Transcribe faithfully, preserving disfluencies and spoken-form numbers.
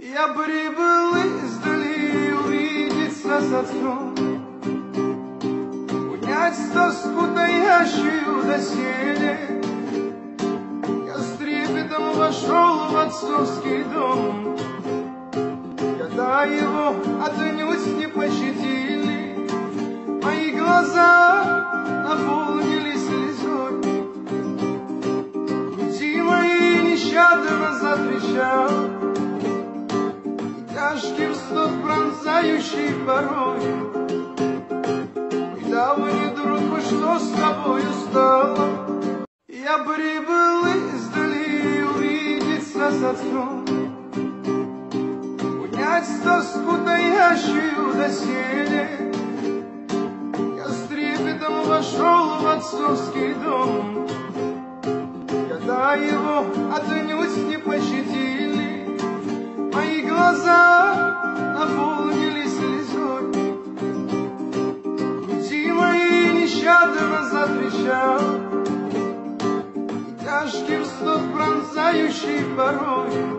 Я прибыл издали увидеться с отцом, унять тоску таящую доселе. Я с трепетом вошел в отцовский дом, когда его отнюдь не пощадили. Мои глаза наполнились слезой, груди мои нещадно затрещал тяжкий вздох, пронзающий порой. Мой давний друг, что с тобою стало? Я прибыл издали увидеться с отцом, унять тоску таящую доселе. Я с трепетом вошел в отцовский дом, когда его отнюдь не пощадили. Мои глаза наполнились слезой, груди мои нещадно затрещал тяжкий вздох, пронзающий порой.